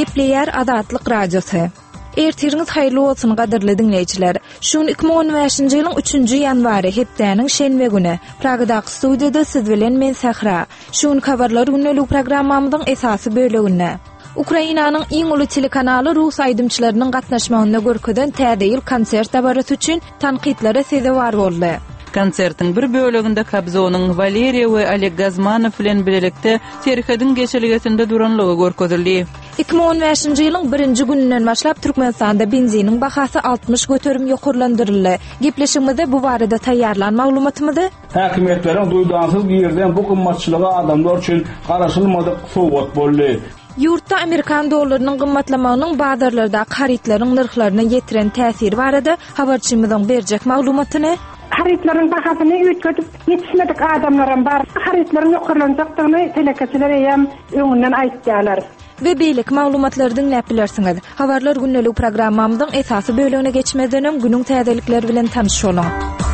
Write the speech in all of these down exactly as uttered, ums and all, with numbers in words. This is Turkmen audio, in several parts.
Gepleyer Adatlyk radiosu. Ertiriniz hayırlı olsun gaderli dinleyijiler. Şun iki bin on beşinji ýylyň üçünji ýanwary hepdeniň şenbe güni Pragadaky studiýada siz bilen men Sahra. Şun habarlar günlük programmamyzyň esasy bölegine. Ukrainanyň iň uly telekanaly Rus aýdymçylarynyň gatnaşmagyna görkezden täze ýyl konsert dabarasy üçin tanqidlere sezewar boldy. Konsertin bir böleginde Kabzonyň Valeriya we Oleg Gazmanov bilen birlikde Terhedin geçeligesinde duranlygy görkezildi. iki bin on beşinji ýylyň birinji gününden başlap Türkmenistanda benziniň bahasy altmış göterim ýokurlandyryldy. Gepleşigimizde bu barada taýýarlan maglumatymyzy häkimetleriň duýdansyz ýerden bu gymmatçylyga adamlar üçin garaşylmadyk sowgat boldy. Yurtda Amerikan dollarynyň gymmatlamagynyň bazarlarda haritlaryň narhlaryna ýetiren täsiri barada habarçymyzyň berjek maglumatyny haritlaryň bahasyny ýetgedip ýetişmedik adamlarym bar. Haritlaryň ýokurlanjakdygyny telekeçiler hem öňünden aýtdylar. Ve beýlik maglumatlary dinläp bilersiňiz. Habarlar günlük programmamyzyň esasy bölegine geçmeden hem günüň täzelikleri bilen tanışýalyň.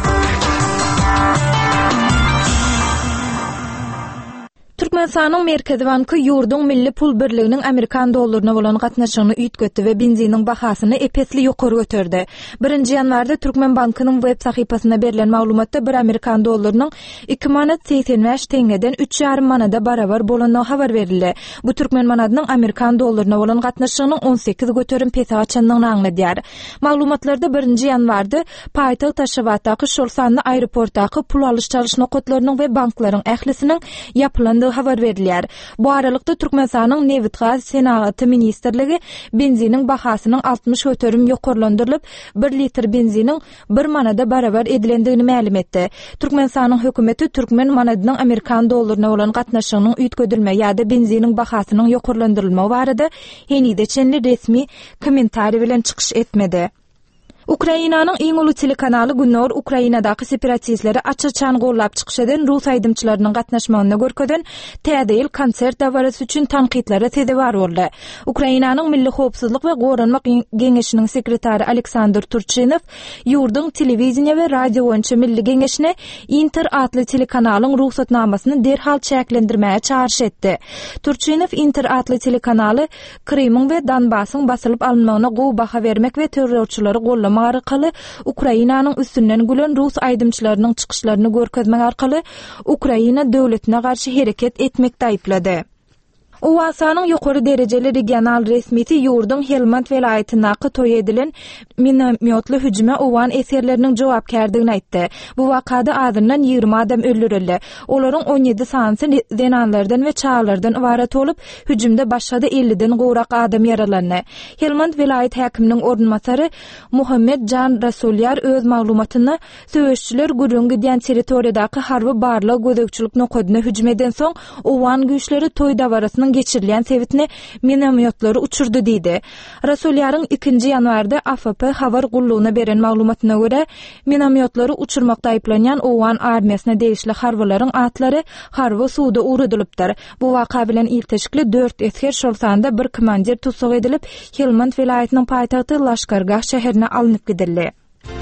Türkmenistanyň Merkezi Banky ýurduň milli pul birliginiň Amerikan dollaryna bolan gatnaşygyny üýtgetdi we benziniň bahasyny epesli ýokary göterdi. birinji ýanwarda Türkmen Bankynyň web sahypasyna berilen maglumatda bir Amerikan dollarynyň iki manat seksen beş teňeden üç ýarym manada barabar bolanyny habar berildi. Bu Türkmen manadynyň Amerikan dollaryna bolan gatnaşygynyň on sekiz göterim pesa açanlygyny aňladýar. Maglumatlarda birinji ýanwarda paýtagy Taşawatdaky şol sanly aeroportdaky pul alyş çalyş nokatlarynyň we banklaryň ählisiniň ýapylandy habar berilýär. Bu aralykda Türkmenistanyň Newit gaz senaty ministrligi benziniň bahasynyň altmış göterim ýokurlandyrylyp bir litr benziniň bir manada barabar edilendigini ma'lum etdi. Türkmenistanyň hökümeti Türkmen manadynyň Amerikan dollaryna bolan gatnaşygynyň üýtgedilme ýa-da benziniň bahasynyň ýokurlandyrylmagy barada henide çenli resmi kommentari bilen çykyş etmedi. Ukrainanyň iň uly telekanaly Günnor Ukrainadaky separatistleri açyçan gollap çykyşdan Rus aýdymçylarynyň gatnaşmagyna görkezden täze ýyl konsert dabarasy üçin tanqidlere sezewar boldy. Ukrainanyň Milli Howpsuzlyk we Goranmak Geňeşiniň sekretary Aleksandr Turchynov ýurduň telewiziýa we radio boýunça milli geňeşine Inter adly telekanalyň ruhsatnamasyny derhal çäklendirmäge çağırş etdi. Turchynov Inter adly telekanaly Krymyň we Donbasyň basylyp alınmagyna gowy baha bermek we terrorçylary gollama arkaly Ukrainanyň üstünden gülen Rus aýdymçylarynyň çykyşlaryny görkezmek arkaly Ukraina döwletine garşy hereket etmekde aýplady. Owasanyň ýokary derejeli regional resmiti ýurduň Helmand welaýatynaky toý edilen minomyotly hüjüme owan eserleriniň jogapkärdigini aýtdy. Bu wakada azyndan ýygrimi adam öldürildi. Olaryň on ýedi sanyny denanlardan we çağlardan ibaret bolup, hüjümde başga da elliden gowrak adam yaralandy. Helmand welaýat häkiminiň ornmasary Muhammed Can Rasulyar öz maglumatyny söwüşçüler gürüň gidýän territoriýadaky harby barlyk gözekçilik nokadyna hüjüm eden soň owan güýçleri toý dabarasynyň geçirilen sevitini minomyotlary uçurdu diýdi. Rasulyaryň ikinji ýanwarda A F P habar gullugyna beren maglumatyna görä, minomyotlary uçurmakda aýplanýan owan armiýasyna degişli harbalaryň atlary harby suwda urudylypdyr. Bu waka bilen ilteşikli dört esker şol sanda bir komandir tutsak edilip, Helmand welaýatynyň paýtagty Laşkargah şäherine alınıp gidildi.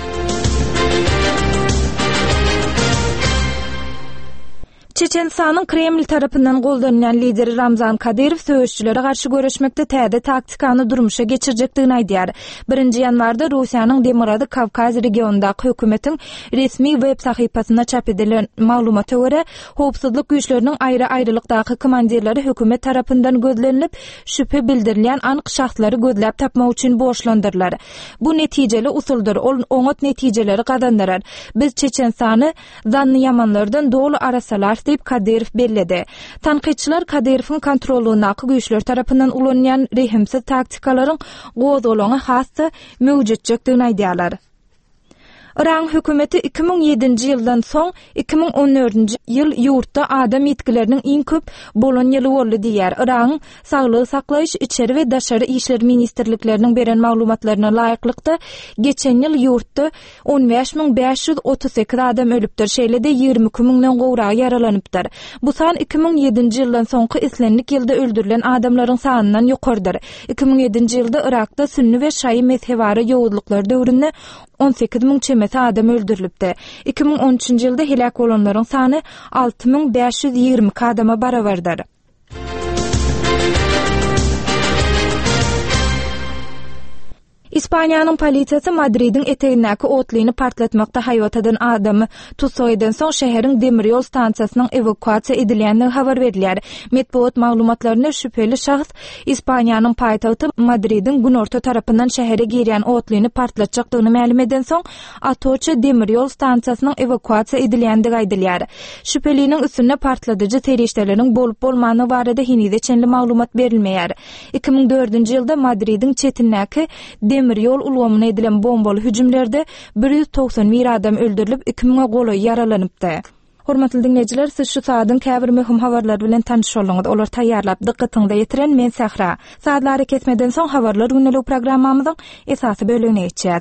Çeçenistanyň Kreml tarapyndan gollanýan lideri Ramzan Kadyrow söwüşçülere garşy görüşmekde täze taktikany durmuşa geçirjekdigini aýdýar. birinji ýanwarda Russiýanyň Demirady Kawkaz regionundaky hökümetiň resmi web sahypasyna çap edilen maglumata görä, howpsuzlyk güýçleriniň aýry-aýrylykdaky komandirleri hökümet tarapyndan gözlenip, şüphe bildirilen anyk şahslary gözläp tapmak üçin boşlandyrlar. Bu netijeli usuldur, ol oňat netijeleri gazandyrar. Biz Çeçenistany zanly ýamanlardan dolu arasalar diýip Kadyrow belledi. Tanqidçiler Kadyrow'un kontrolündaky güýçler tarapyndan ulanýan rehimsiz taktikalaryň gozgolagy hasda mewjudjekdigini aýdýarlar. Iran hökümeti iki bin yedinji ýyldan soň iki bin on dördünji ýyl ýurtda adam ýetkileriniň iň köp bolan ýyly boldy diýär. Iran Saglyk saklaýyş, içeri we daşary işler ministrlikleriniň beren maglumatlaryna laýyklykda geçen ýyl ýurtda on beş miň beş ýüz otuz sekiz adam ölüpdir, şeýle-de ýygrimi iki miňden gowrak yaralanypdyr. Bu san iki bin yedinji ýyldan soňky islenlik ýylda öldürilen adamlaryň sanynyň ýokardyr. iki bin yedinji ýylda Irakda Sünni we Şaý mezhebary ýowudlyklar döwründe on sekiz miň çemesi adam öldürilipdi. iki bin on üçinji ýylda helak bolanlaryň sany alty miň beş ýüz ýygrimi adama barabardyr. İspaniýanyň polisiýasy Madridin etegindäki otlyny partlatmakda haýat eden adamy tutsaýdan soň şäheriň demir ýol stansiýasynyň evakuasiýa edilýändigini habar berdiler. Medpuat maglumatlaryna şüpheli şahs İspaniýanyň paýtagty Madridin günorta tarapyndan şähere girýän otlyny partlatjakdygyny ma'lum eden soň Atocha demir ýol stansiýasynyň evakuasiýa edilýändigi aýdylýar. Şüpheliniň üstüne partladyjy terişleriniň bolup bolmany barada hinide çenli maglumat berilmeýär. iki ming dördünji ýylda Madridin çetindäki demir ýol ulgamyna edilen bombaly hüjümlerde bir ýüz toksan bir adam öldürilip iki mingä goly yaralanypdy. Hormatly dinleyijiler, siz şu saatın käbir möhüm habarlar bilen tanyş bolňyz. Olar taýýarlap dikkatiňizde ýetiren men Sahra. Saatlary ketmeden soň habarlar günlük programmamyzyň esasy bölümine geçýäs.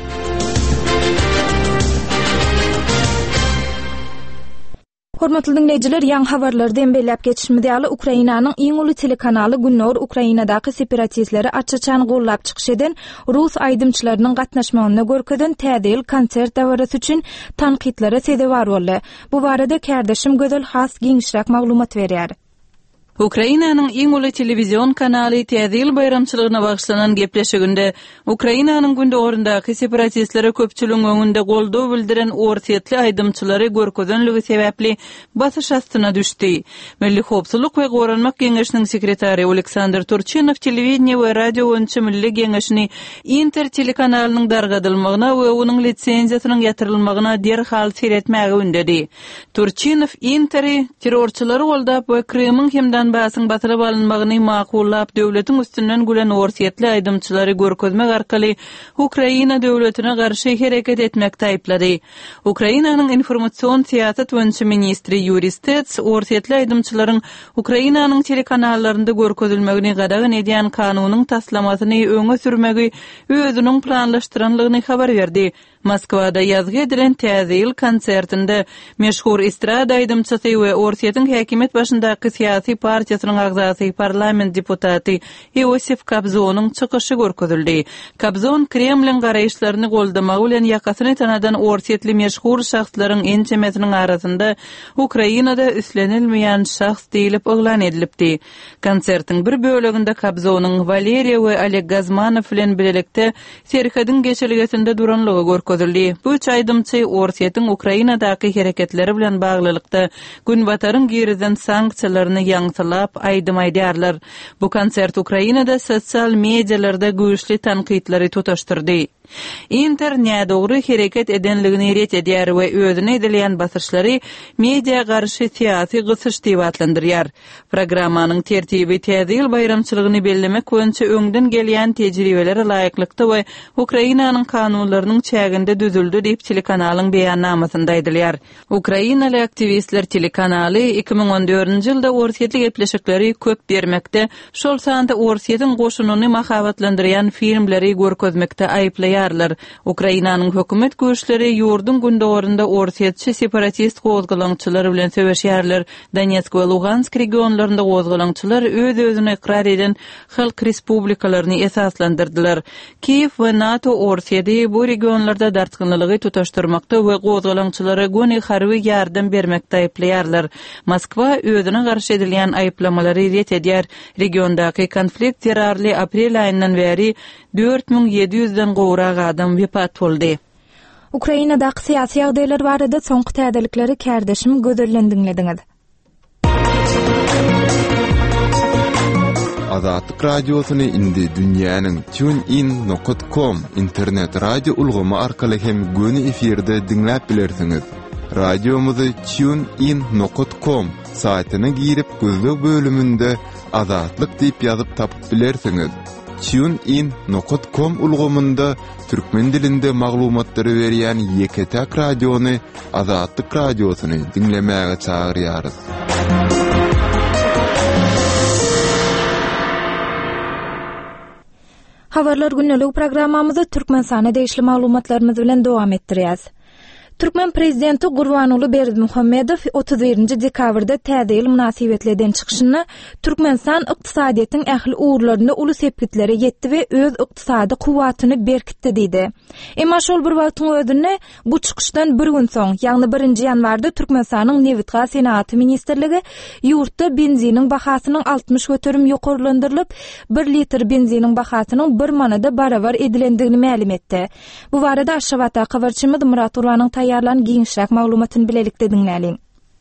Hormatly dinleyijiler, ýaňy habarlardan belläp geçişmede ýaly Ukrainanyň iň uly telekanaly Günnor Ukrainadaky separatistleri açaçan gollap çykyş eden Rus aýdymçylarynyň gatnaşmagyna görkezden täze ýyl konsert dawarasy üçin tanqidlere sebäp boldy. Bu barada kärdeşim Gödel has giňişräk maglumat berýär. Ukrainanyň iň uly telewizion kanaly täze ýyl bayramçylygyna bagşlanan gepleşiginde Ukrainanyň gündegorundaky separatistlere köpçüligiň öňünde goldaw bildiren ortatly aýdymçylary görkezdenligi sebäpli basyş astyna düşdi. Milli howpsuzlyk we Goranmak Geňeşiniň sekretary Oleksandr Turchinov telewiziýa we radio boýunça Milli Geňeşini Inter telekanalynyň dargadylmagyna we onuň litsenziýasynyň ýatyrylmagyna derhal seretmäge ündedi. Turchinov Interi terrorçylary goldap we Krymyň hemden basyň batyryp alynmagyny maqullap döwletiň üstünden gülen ortatly aýdymçylary görkezmek arkaly Ukraina döwletine garşy hereket etmekde aýplady. Ukrainanyň informasiýon siýasat boýunça ministri Yuri Stets ortatly aýdymçylaryň Ukrainanyň telekanallarynda görkezilmegini gadagan edýän kanunyň taslamasyny öňe sürmegi özüniň planlaşdyranlygyny habar berdi. Moskwada ýazgy edilen täze ýyl konsertinde meşhur estrada aýdymçysy we ortatyň häkimet başyndaky syýasy partiýasynyň agzasy parlament deputaty Iosif Kobzonyň çykyşy görkezildi. Kobzon Kremliň garaýşlaryny goldamak bilen ýakasyny tanadan ortatly meşhur şahslaryň en çemesiniň arasynda Ukrainada üslenilmeýän şahs diýilip oglan edilipdi. Konsertiň bir böleginde Kobzonyň Valeriya we Oleg Gazmanov bilen birlikde Serhadyn geçilgesinde duranlygy görkezildi. Bu üç aýdymçy ortatyň Ukrainadaky hereketleri bilen baglylykda Günbataryň giriden sanksiýalaryny ýaňsylap aýdym aýdýarlar. Bu konsert Ukrainada sosial medialarda güýçli tanqidleri tutaşdyrdy. Inter nädogry hereket edenligini ret edýär we özüne edilýän basyşlary media garşy syýasy gysyş diýip adlandyrýar. Programmanyň tertibi täze ýyl bayramçylygyny bellemek boýunça öňden gelýän tejribelere laýyklykda we Ukrainanyň kanunlarynyň çäginde düzüldi diýip telekanalyň beýannamasynda aýdylýar. Ukrainaly aktivistler telekanaly iki ming on dördünji ýylda ortatly gepleşikleri köp bermekde, şol sanda ortatyň goşunyny mahabatlandyrýan filmleri görkezmekde aýplaýar. Ukrainanyň hökümet güýçleri ýurdun gündegorunda ortatçy separatist gozgalaňçylar bilen söwüşýärler. Donetsk we Lugansk regionlarynda gozgalaňçylar öz-özüne ikrar eden halk respublikalaryny esaslandyrdylar. Kiyew we NATO ortaty bu regionlarda dartgynlygy tutaşdyrmakda we gozgalaňçylara göni harby ýardam bermekde aýplaýarlar. Moskwa özüne garşy edilýän aýplamalary ret edýär. Regiondaky konflikt zerarly aprel aýyndan beri dört ming ýedi ýüzden gowra adam wepat boldy. Ukrainadaky syýasy ýagdaýlar barada soňky täzelikleri kärdeşim Gödelden dinlediňiz. Azatlyk radiosyny indi dünýäniň TuneIn nokta com internet radio ulgamy arkaly hem göni efirde dinläp bilersiňiz. Radiomuzy TuneIn nokta com saýtyna girip gözlük bölümünde Azatlyk diýip ýazyp tapyp bilersiňiz. TuneIn nokta com ulgamynda türkmen dilinde maglumatlary berýän Ýeketäk radiony Azatlyk radiosyny dinlemäge çagyrýarys. Habarlar günlük programmamyzy türkmen sany değişli maglumatlarymyz bilen dowam etdirýäs. Türkmen prezidenti Gurbanulu Berdimuhammedow otuz birinji dekabrda täze ýyl münasibetlerden çykyşyny Türkmenistan ykdysadyýatynyň ähli uğurlarynda uly sepkitlere ýetdi we öz ykdysady kuwatyny berkitdi diýdi. Emma şol bir wagtyň özünde bu çykyşdan bir gün soň, ýagny birinji ýanwarda Türkmenistanyň Newit Gaz Senaty ministrligi ýurtda benziniň bahasynyň altmış göterim ýokarlandyrylyp, bir litr benziniň bahasynyň bir manada barabar edilendigini ma'lum etdi. Bu barada Aşgabatda habarçymyz Murat Urwanyň taýýarlan giňişräk maglumatyny bilelikde dinläliň.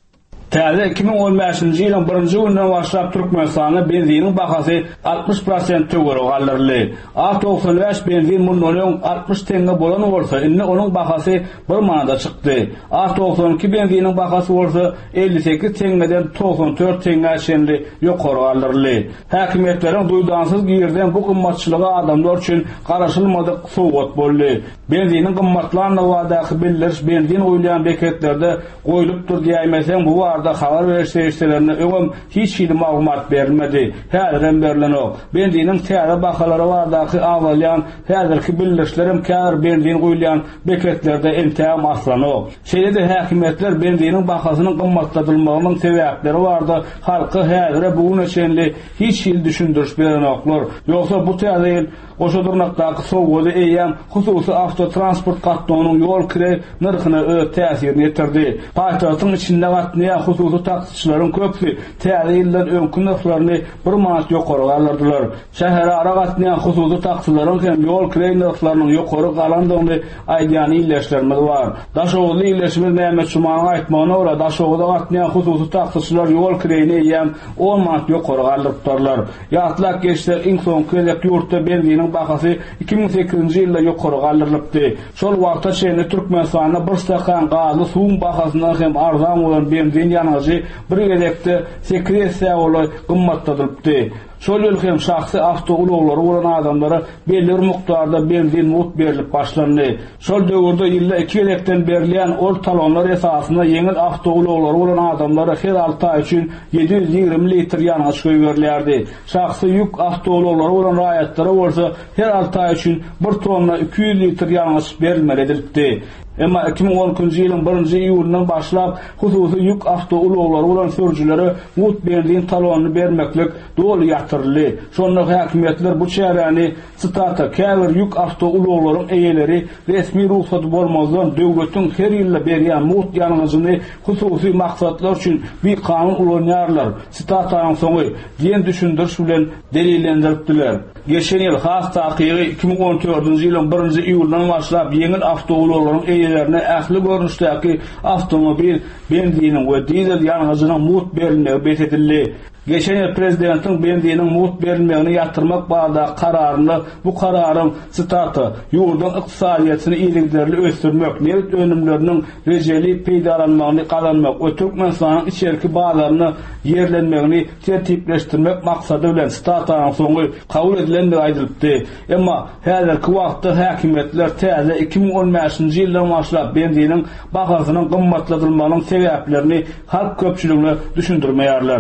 Täze iki bin on beşinji ýylyň birinji günden başlap Türkmenistanyň benziniň bahasy altmış prosent tögeri galdyrly. A doksan beş benzin mundan altmış teňe bolan bolsa, indi onuň bahasy bir manada çykdy. A doksan iki benziniň bahasy bolsa elli sekiz teňeden doksan dört teňe şeňli ýokary galdyrly. Häkimetleriň duýdansyz girden bu gymmatçylyga adamlar üçin garaşylmadyk sowgat boldy. Benziniň gymmatlaryna wadaky bildiriş benzin oýlayan beketlerde goýulypdyr diýmesen bu da habar verişlerine öňüm hiç bir maglumat berilmedi. Häzirden berilen o. Benziniň täze bahalary bardaky awalyan, häzirki bildirişlerim kär benzin goýulan beketlerde enteham aslan o. Şeýle-de häkimetler benziniň bahasynyň gymmatladylmagynyň sebäpleri bardy. Halky häzire bu neçenli hiç ýyl düşündiriş beren oklar. Ýoksa bu täze ýyl oşo durnakdaky sowgady eýen hususy avtotransport gatnawynyň ýol kire narhyna öz täsirini ýetirdi. Paýtagtyň içinde gatnaýan hususy taksçylaryň köpsi täze ýyldan öňkü narhlaryny bir manat ýokary galdyrdylar. Şähere ara gatnaýan hususy taksçylaryň hem ýol kire narhlarynyň ýokary galandygyny aýdýan ýyllaşlarymyz bar. Daşowly ýyllaşmy Mehmet Şumanyň aýtmagyna görä daşowda gatnaýan hususy taksçylar ýol kireni ýem on manat ýokary galdyrdylar. Ýatlak geçler iň soňky ýurtda benziniň bahasy iki bin sekizinji ýylda ýokary galdyrylypdy. Şol wagtda şeýle Türkmenistanyň bir stakan gazy suwun bahasyndan hem arzan bolan benzin ýanyjy bir gezekde sekiz säwli gymmatladylypdy. Şol ýol hem şahsy avto ulaglary bolan adamlara belli bir mukdarda benzin mut berilip başlandy. Şol döwürde ýylda iki gezekden berilýän ol talonlar esasynda ýeňil avto ulaglary bolan adamlara her altı ay üçin yedi yüz ýygrimi litr ýanyş berilýärdi. Şahsy ýük avto ulaglary bolan raýatlary bolsa her altı ay üçin bir tonna iki yüz litr ýanyş berilmeli edilipdi. Emma iki bin on üçinji ýylyň birinji iýulundan başlap hususy ýük avto ulaglary bolan sürüjilere mut benzin talonyny bermeklik doly ýatyrly. Şonda häkimetler bu çäreni stata käbir ýük avto ulaglaryň eýeleri resmi ruhsat bolmazdan döwletiň her ýylda berýän mut ýanyjyny hususy maksatlar üçin bir kanun ulanýarlar. Stataň soňy diýen düşündiriş bilen delillendiripdiler. Geçen ýyl has takygy iki bin on dördünji ýylyň birinji iýulundan başlap ýeňil avto ulaglaryň eýelerine ähli görnüşdäki avtomobil benziniň we dizel ýanyjynyň mut berilmegi besedildi. Geçen ýyl prezidentiň benziniň mut berilmegini ýatyrmak barada kararyny bu kararyň staty ýurdun ykdysadyýatyny iýlikderli ösdürmek, newit önümleriniň rejeli peýdalanmagyny kazanmak we Türkmenistanyň içerki bazaryny ýerlenmegini tertipleşdirmek maksady bilen stataň soňy kabul edilendir aýdylypdy. Emma häzirki wagtda häkimetler täze iki bin on beşinji ýyldan başlap benziniň bahasynyň gymmatladylmagynyň sebäplerini halk köpçüligine düşündirmeýärler.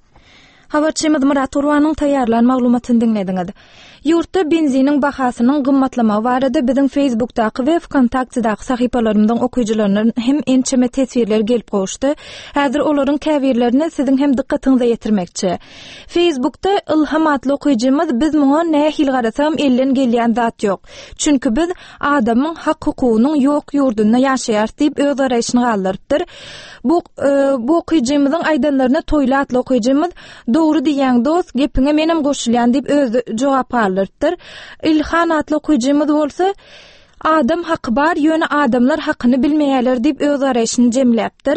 Habarçymyz Murat Urwanyň taýýarlan maglumatyny dinlediňiz. Ýurtda benziniň bahasynyň gymmatlamagy barada biziň Facebookdaky we Kontaktdaky sahypalarymyzdan okuwçylaryň hem ençeme tesbirler gelip goşdy. Häzir olaryň käbirlerini siziň hem dikkatiňize ýetirmekçi. Facebookda Ilham adly okuwçymyz biz muňa nähil garasam elden gelýän zat ýok. Çünki biz adamyň hak hukugynyň ýok ýurdunda ýaşaýar diýip öz araýşyny galdyrypdyr. Bu e, bu okuwçymyzyň aýdanlaryna Toýla adly okuwçymyz dogry diýen dost gepiňe menem goşulýan diýip öz jogap galdyrypdyr. İlhan adly okuwçymyz bolsa adam haky bar, ýöne adamlar hakyny bilmeýärler diýip öz araýşyny jemläpdir.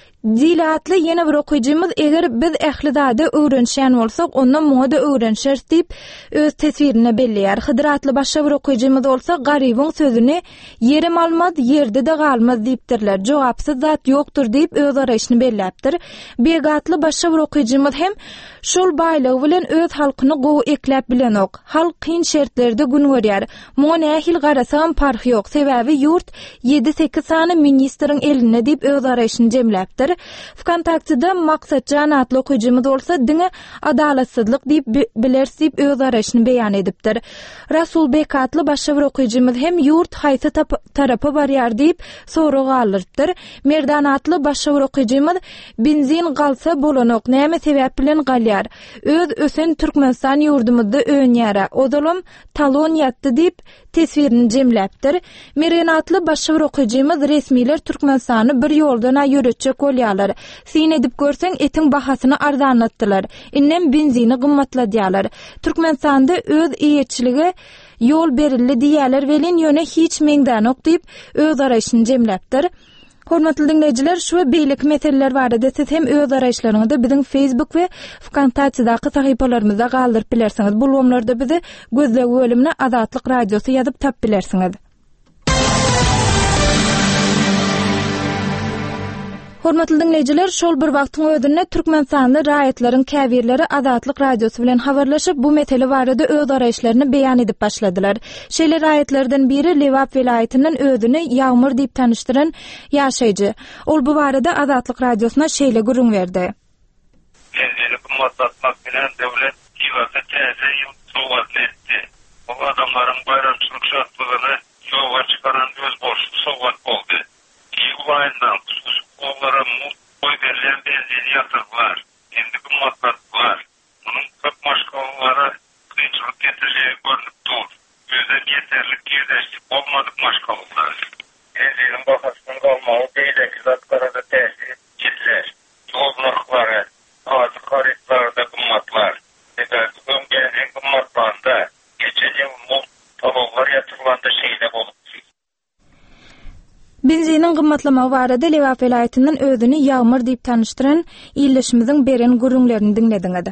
Dilatly ýene bir okuwçymyz eger biz ähli zada öwrenşän bolsak, ondan muňa da öwrenşer diýip öz tesbirini belleýär. Hydyratly başga bir okuwçymyz bolsa, garybyň sözüni ýerim almaz, ýerde de galmaz diýipdirler. Jogapsyz zat ýokdur diýip öz araýşyny belläpdir. Begatly başga bir okuwçymyz hem şol baýlygy bilen öz halkyny gowy ekläp bilen ok. Halk kyn şertlerde gün görýär. Muňa nähil garasam parhy ýok. Sebäbi ýurt yedi sekiz sany ministriň eline diýip öz araýşyny jemläpdir. edipdir. Vkontaktida maksatjan atly okuyjymyz bolsa diňe adalatsızlyk diýip bilersiz diýip öz araşyny beýan edipdir. Rasul Bek atly başga bir okuyjymyz hem ýurt haýsy tarapy barýar diýip soraw galdyrypdyr. Merdan atly başga bir okuyjymyz benzin galsa bolanok näme sebäp bilen galýar. Öz ösen Türkmenistan ýurdumyzda öňýära. Odalam talon ýatdy diýip teswirini jemläpdir. Merdan atly başga bir okuyjymyz resmiler Türkmenistany bir ýoldan ýöretjek bolýarlar. Sen edip görseň etiň bahasyny arzanlatdylar. Innem benzini gymmatladýarlar. Türkmenistanda öz iýetçiligi ýol berildi diýerler welin ýöne hiç meňdan ok diýip öz araşyny jemläpdir. Hormatly dinleyijiler, şu beýlik meseleler barada siz hem öz araşlaryňyzda biziň Facebook we Wkontaktydaky sahypalarymyzda galdyryp bilersiňiz. Bu lomlarda bizi gözlegi bölümine Azatlyk Radiosy ýazyp tap bilersiňiz. Hormatly dinleyijiler, şol bir wagtyň ödünde Türkmenistanda raýatlaryň käbirleri Azatlyk Radiosy bilen habarlaşyp bu mesele barada öz araşlaryny beýan edip başladylar. Şeýle raýatlardan biri Lewap welaýatynyň ödüni Ýagmur diýip tanışdyran ýaşaýjy. Ol bu barada Azatlyk Radiosyna şeýle gurrun berdi. Kendini kummatlatmak bilen devlet kiwasy täze ýyl sowgat etdi. O adamlaryň bayramçylyk şartlaryny ýoga çykaran öz borçly sowgat boldy. Ýygylaýyndan onlara koy verilen benzini yatırdılar. Kendi kummatlattılar. Bunun köp maşkalıları kıyıcılık getireceği görünüp dur. Gözden yeterlik girdeşlik olmadık maşkalılar. Benzinin bakasının kalmağı beydeki zatlara da tesir etkiler. Yolnakları, ağzı karitlarda kummatlar. Sebep ömgenin kummatlarında geçen yıl mult talonlar yatırılandı şeyle olup. Benzinin gymmatlamagy barada Lewap welaýatynyň özüni Ýagmur diýip tanışdyran ýyllyşymyzyň beren gurrunlaryny dinlediňiz.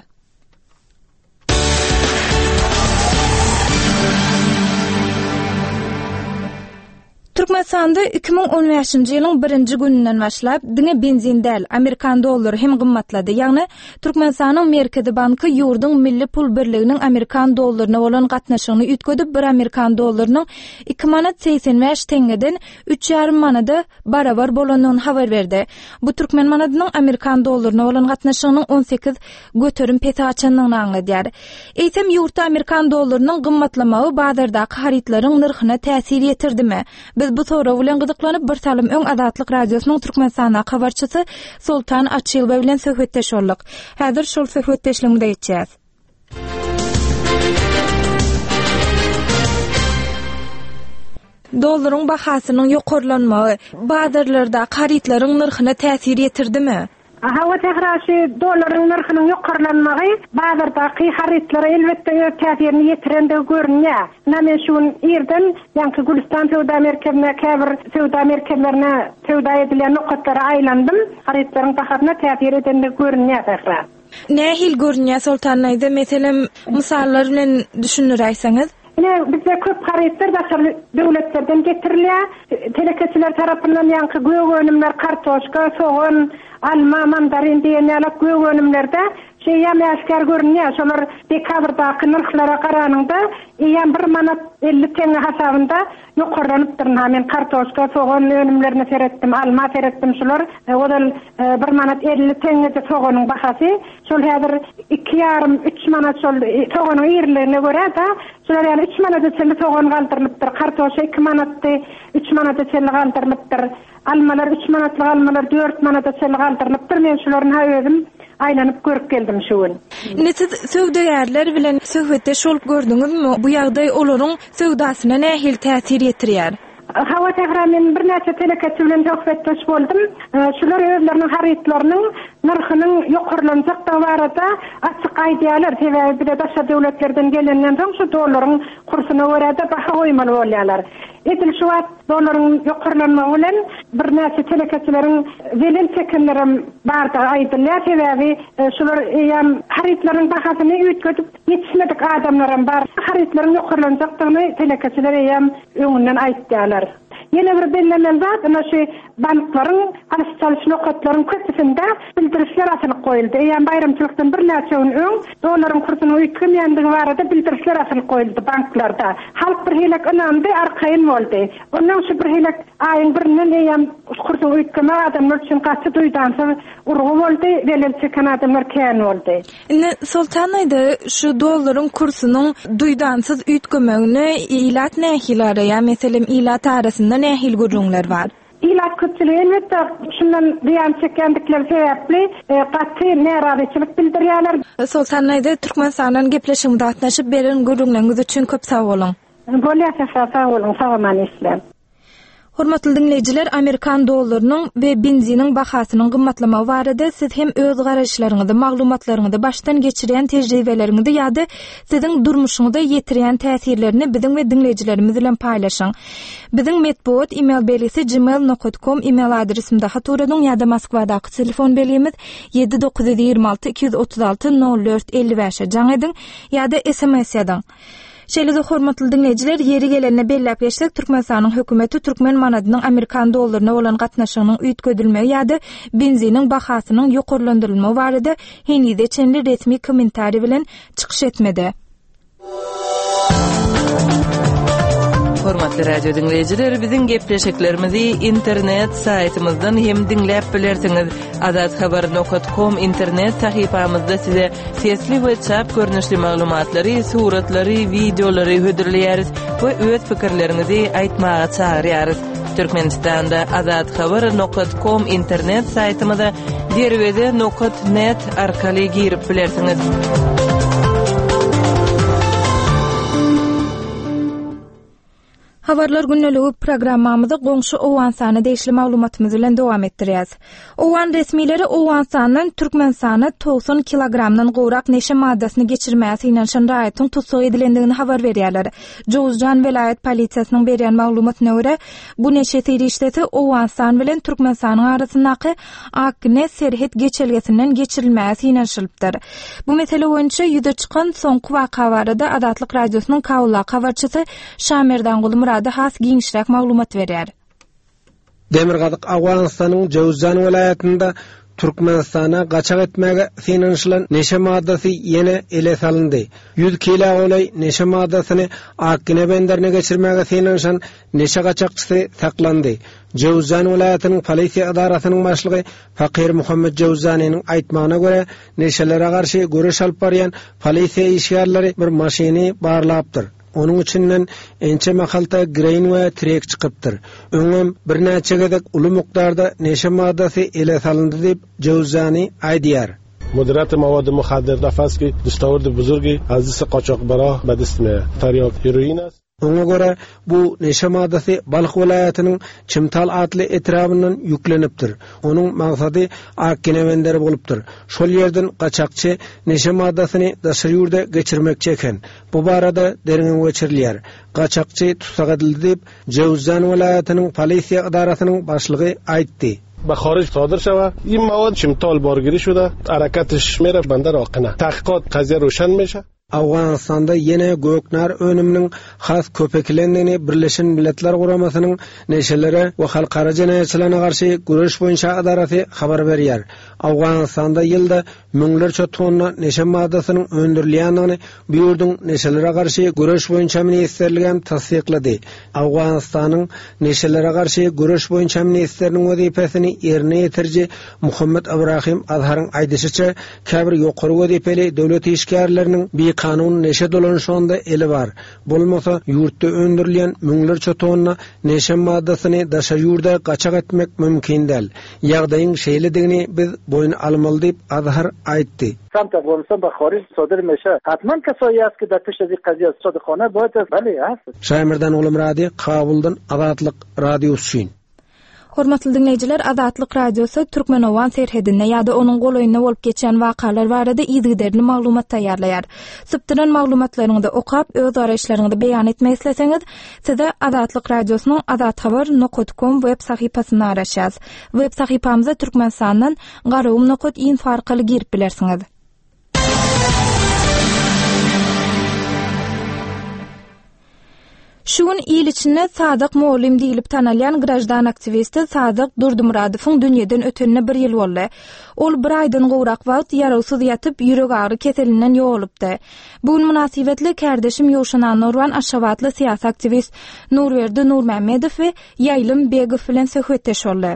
Türkmenistanda iki bin on beşinji ýylyň birinji güninden başlap diňe benzin däl Amerikan dollary hem gymmatlady. Ýagny Türkmenistanyň Merkezi Banky ýurduň milli pul birliginiň Amerikan dollaryna bolan gatnaşygyny üýtgedip bir Amerikan dollarynyň iki manat seksen beş tengeden üç ýarym manada barabar bolanyny habar berdi. Bu türkmen manadynyň Amerikan dollaryna bolan gatnaşygynyň on sekiz göterim peti açanlygyny aňladýar. Eýsem ýurtda Amerikan dollarynyň gymmatlamagy bazardaky haritlaryň narhyna täsir ýetirdimi? Biz bu soraw bilen gyzyklanyp bir salym öň Azatlyk Radiosynyň Türkmenistana habarçysy Sultan Açylba bilen söhbetdeş boldyk. Häzir şol söhbetdeşligimizde geçýäs. Dollaryň bahasynyň ýokarlanmagy bazarlarda haritlaryň narhyna täsir ýetirdimi? Hawa tehraşy dollaryň narhynyň ýokarlanmagy bazardaky haritlara elbetde täsirini ýetirende görünýär. Näme şun ýerden ýa-ni Gülistan Sowda merkezine, käbir Sowda merkezlerine sowda edilen nokatlara aýlandym. Haritlaryň bahasyna täsir edende görünýär tehra. Nähil görünýär Sultan aýda meselem misallar bilen düşünýärsiňiz? Ne bizde köp haritler başga döwletlerden getirilýär. Telekeçiler tarapyndan ýa-ni göwönümler, kartoşka, soğan, alma, mandarin diýenler göwönümlerde şey ýa mäskär görünýär. Şolar dekabrdaky narhlara garanyňda ýa bir manat elli tenge hasabynda ýokarlanypdyr. Men kartoşka, soğan önümlerini seretdim, alma seretdim şolar. Odal bir manat elli tenge soğanyň bahasy. Şol häzir iki ýarym üç manat şol soğanyň ýerlerine görä da şolar ýa üç manat çelli soğan galdyrylypdyr. Kartoşka iki manatdy, üç manat çelli galdyrylypdyr. Almalar üç manatly almalar dört manata çelli galdyrylypdyr. Men şolaryň haýyzym aýlanyp görüp geldim şuň. Neçe söwdägärler bilen söhbetde şol gördüňizmi? Bu ýagdaý olaryň söwdasyna nähil täsir ýetirýär? Hawa tehramen bir näçe telekeçi bilen söhbetdeş boldum. Şular özleriniň haritlarynyň narhynyň ýokarlanjak barada açyk aýdýarlar. Sebäbi de başga döwletlerden gelenden soň şu dollaryň kursyna görä de baha goýmaly bolýarlar. Etil şu wagt dollaryň ýokarlanmagy bilen bir näçe telekeçileriň welin çekenlerim barda aýdylýar. Sebäbi şular ýa haritlaryň bahasyny üýtgedip ýetişmedik adamlarym bar. Haritlaryň ýokarlanjakdygyny telekeçiler ýa öňünden aýtdýarlar. Yine bir belirlenen zat, ana şu bankların, alıp çalışma nokatların kötüsünde bildirişler atılıp koyuldu. Yani bayramçılıktan bir nasyonun ön, doların kursunu uyutmayandığı varada bildirişler atılıp koyuldu banklarda. Halk bir hilek önamdı, arkayın oldu. Ondan şu bir hilek ayın birinin eyyam kursunu uyutma adamlar için kaçı duydansa urgu oldu, velil çıkan adamlar keyan oldu. Ne Sultanayda şu doların kursunun duydansız ütkömöğünü ilat nehilere ya meselem ilat arasında nehil gurrunlar var. İlat kötülüğü elbette şundan diyan çekendikleri sebepli katı neraziçilik bildiriyorlar. Sultanayda Türkmenistan'dan gepleşimde atnaşıp beren gurrunlarınız üçün köp sağ olun. Bolya sağ olun, sağ olun İslam. Hormatly dinleyijiler, Amerikan dollarynyň we benzinin bahasynyň gymmatlama barada siz hem öz garaşlaryňyzdy, maglumatlaryňyzdy başdan geçirýän tejribeleriňizi ýa-da siziň durmuşyňyzda ýetirýän täsirlerini biziň we dinleyijilerimiz bilen paýlaşyň. Biziň medbuat email belisi gmail nokta com email adresimde haturadyň ýa-da Moskwadaky telefon belimiz yedi dokuz yirmi alty iki yüz otuz alty nol dört elli beş jaň ediň ýa-da S M S ýazyň. Şeýle-de hormatly dinleyijiler, ýeri gelende belläp geçsek, Türkmenistanyň hökümeti türkmen manadynyň Amerikan dollaryna bolan gatnaşygynyň üýtgedilmegi ýa-da benziniň bahasynyň ýokurlandyrylmagy barada henüde çenli resmi kommentari bilen çykyş etmedi. Hormatly radio dinleyijiler, biziň gepleşiklerimizi internet saytymyzdan hem dinläp bilersiňiz. azat habar nokta com internet sahypamyzda size sesli we çap görnüşli maglumatlary, suratlary, videolary hödürleýäris we öz pikirlerinizi aýtmaga çağırýarys. Türkmenistanda azat habar nokta com internet saytymyza derwede nokta net arkaly girip bilersiňiz. Habarlar günneligi programmamyzda goňşy owan sany deýişli maglumatymyz bilen dowam etdirýäs. Owan resmileri owan sanyň Türkmenistana doksan kilogramdan gowrak neşe maddasyny geçirmäsi ýa-da raýatyň tutsak edilendigini habar berýärler. Jowzjan vilayet polisiýasynyň berýän maglumatyna görä, bu neşe tirişdeti owan san bilen Türkmenistanyň arasyndaky akne serhet geçelgesinden geçirilmäsi ýanşylypdyr. Bu mesele boýunça ýüze çykan soňky waka barada Adatlyk radiosynyň Kawula habarçysy Şamerdan Gulmur da has giňişräk maglumat berýär. Demirgazyk Awganystanyň Jowzjan vilayatynda Türkmenistana gaçak etmege sinanşylan neşe maddasy ýene ele salyndy. yüz kilo olay neşe maddasyny akine benderine geçirmege sinanşan neşe gaçakçysy saklandy. Jowzjan vilayatynyň polisiýa idarasynyň başlygy Fakir Muhammed Jowzanyň aýtmagyna görä, neşelere garşy görüş alyp barýan polisiýa işgärleri bir maşiny barlapdyr. Onun içinden ençe mahalta grain we trek çykypdyr. Öňem bir näçe gedek uly mukdarda neşe maddasy ele salyndy diýip Jowzany aýdýar. مدیریت مواد مخدر دفعی دستاورد بزرگی از دست قاچاقبرا به دست میاد. تریاک هیروئین است. Ona göre bu neşe maddesi Balık vilayatynyň Çimtal adly etrabyndan yüklenipdir. Onun maksady akkinewender bolupdyr. Şol ýerden gaçakçy neşe maddasyny daşary ýurda geçirmekçi eken. Bu barada derňe geçirilýär. Gaçakçy tutsak edildi diýip Jowzjan vilayatynyň polisiýa idarasynyň başlygy aýtdy. به خارج صادر شود. این مواد چمتال بارگیری شده، حرکتش میره بندر آقنه. تحقیقات قضیه روشن میشه. Awganystanda yine göknar önümünün has köpeklendiğini Birleşen Milletler Guramasının neşelere ve halkara jenaýatçylaryna garşy güreş boýunça adarasy habar berýär. Awganystanda ýylda müňlerçe tonna neşe maddasynyň öndürilýändigini bu ýurdun neşelere garşy güreş boýunça ministrligi hem tasdiklady. Awganystanyň neşelere garşy güreş boýunça ministriniň wezipesini ýerine ýetirji Muhammed Ibrahim Azharyň aýdysyça, käbir ýokary wezipeli döwlet işgärleriniň bir kanun neşe dolanışında eli var. Bolmasa yurtda öndürilen müňlerçe tonna neşe maddasyny daşa ýurda gaçak etmek mümkin däl. Ýagdaýyň şeýledigini biz boyun almaly diýip Azhar aýtdy. سمت افغانستان به خارج صادر میشه. حتما کسایی است که در پیش از این قضیه صادقانه باید است. بله هست. Şaýmyrdan Ulumrady, Kabuldan Adatlyk radiosu. Hormatly dinleyijiler, Adatlyk radiosu Türkmen owan serhedinde ýa-da onuň golaýyna bolup geçen wakalar barada ýygyderli maglumat taýýarlaýar. Sypdyran maglumatlaryňyzy okap, öz araşlaryňyzy beýan etmek isleseňiz, size Adatlyk radiosynyň azathabar nokta com web sahypasyny araşýas. Web sahypamyza Türkmenistandan garawum nokta info arkaly girip bilersiňiz. Şuň il içinde Sadyk Molim diýilip tanalýan grajdan aktivisti Sadyk Durdumuradowyň dünýeden ötenine bir ýyl boldy. Ol bir aýdan gowrak wagt ýarasyz ýatyp ýürek agry keselinden ýogalypdy. Bu münasibetli kardeşim Ýoşanan Norwan aşawatly siýasat aktivist Nurwerdi Nurmammedow we Ýaýlym Begow bilen söhbetdeş boldy.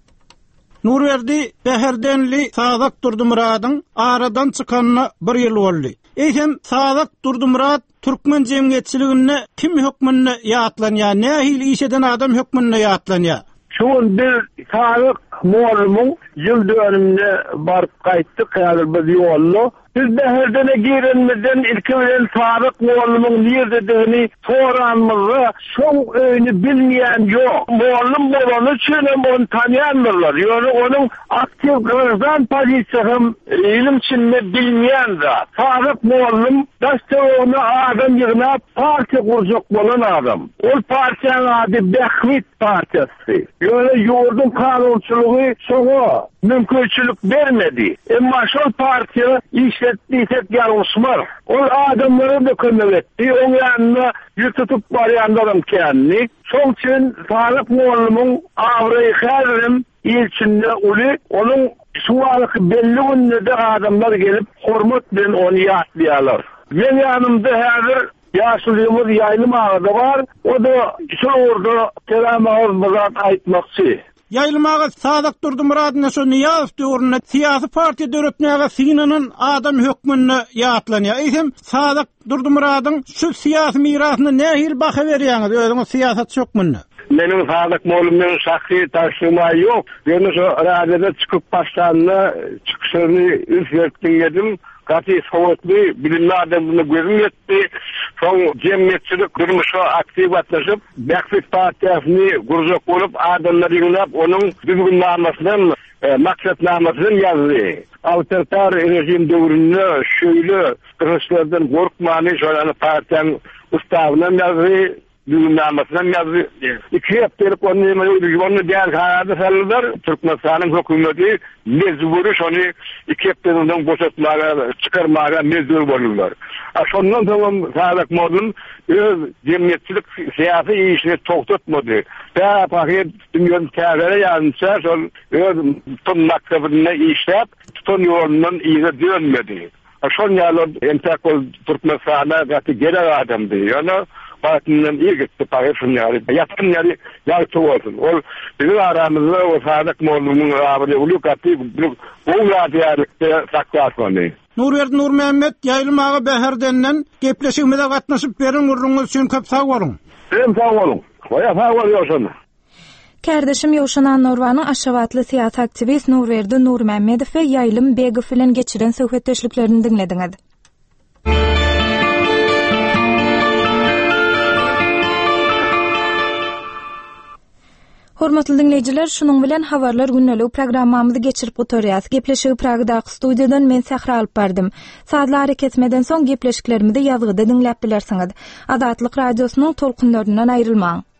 Nurwerdi Beherdenli Sadyk Durdumuradyň aradan çykanyna bir ýyl boldy. Eýsem Sadyk Durdumurad Türkmen jemgyýetçiligine kim hökmünde ýatlanýar? Nähil işeden adam hökmünde ýatlanýar? Şuň bir Sadyk Molimyň ýyl dönümine baryp gaýtdyk, häzir biz ýolly. Biz Beherdene girenmeden ilki bilen Sadyk Molimyň nerdedigini soranmyzy, şoň öýünü bilmeýän ýok. Molim bolany üçin onu tanýanmyrlar. Ýöne onuň aktiv grajdan pozisiýasy ilim içinde bilmeýän zat. Sadyk Molim daştygyny adam ýygnap partiýa kurjak bolan adam. Ol partiýanyň ady Behwit partiýasy. Ýöne ýurdun kanunçylygy şoňa mümkinçilik bermedi. Emma şol partiýa işletdiysek ýalgysmar. Ol adamlary da kömek etdi. Oň ýanyna ýutup barýanlarym kenni. Şoň üçin Sadyk Molimyň awry häzim ilçinde uly, onuň şuwalyk belli günde adamlar gelip hormat bilen onu ýatlýarlar. Men ýanymda häzir ýaşlygymyz Ýaýlym agada bar. O da şu orada kelamyz bilen aýtmakçy. Ýaýlym aga Sadyk Durdumuradyň şu niýaz döwründe siýasy partiýa döretmäge sinanyň adam hökmünde ýatlanýar. Eýsem Sadyk Durdumuradyň şu siýasy mirasyna nähil baha berýäňiz özüňiz siýasat hökmünde? Menin Sadyk Molimyň şahsy taşlygy ýok. Ýöne şu radioda çykyp başlandy, çykyşyny üretdim dedim. Gati sowatly bilimli adamlygy gözüm ýetdi. Soň jemgyýetçilik durmuşa aktiv gatnaşyp, Behwit partiýasyny gurjak bolup adamlary ýygnap, onuň düzgün namasyny, maksatnamasyny ýazdy. Awtoritar rejim döwründe şöyle kırışlardan gorkmany şolany partiýanyň ustawyna ýazdy. Düýnamasyny ýazdy. İki hepdelik onu onu diýer harada sallar. Türkmenistanyň hökümeti mezburi şonu iki hepdeniň boşatmaga, çykarmaga mezbur bolurlar. Şondan soň Sadyk Molim öz jemgyýetçilik siýasy işini toktatmady. Ba paket dünýäniň täzere ýança şol öz tutun maksabyna işläp, tutun ýolundan iýe dönmedi. Şol ýaly entäkol Türkmenistana gaty gerek adamdy. Ýöne partiýanyň ýigitli paýşynýary, ýatynýary ýalçy bolsun. Ol bizim aramyzda o Sadyk Molimyň awry uly gaty bu ýa-da saklasmany. Nurwerdi Nurmammed Ýaýlym aga Beherdenden gepleşigimizde gatnaşyp beriň urruňyz üçin köp sag bolun. Hem sag bolun. Goýa sag bolýarsyň. Kardeşim Ýoşanan Norwanyň aşawatly siýasat aktivist Nurwerdi Nurmammedow we Ýaýlym Begow bilen geçiren söhbetdeşliklerini dinlediňiz. Hormatly dinleýijiler, şunuň bilen habarlar günnelik programmamyzy geçirip oturýas. Gepleşigi Pragda studiýadan men Sähra alyp berdym. Saatlar kesmeden soň gepleşiklerimizi ýazgyda dinläp bilersiňiz. Adatlyk radiosynyň tolkunlaryndan aýrylmaň.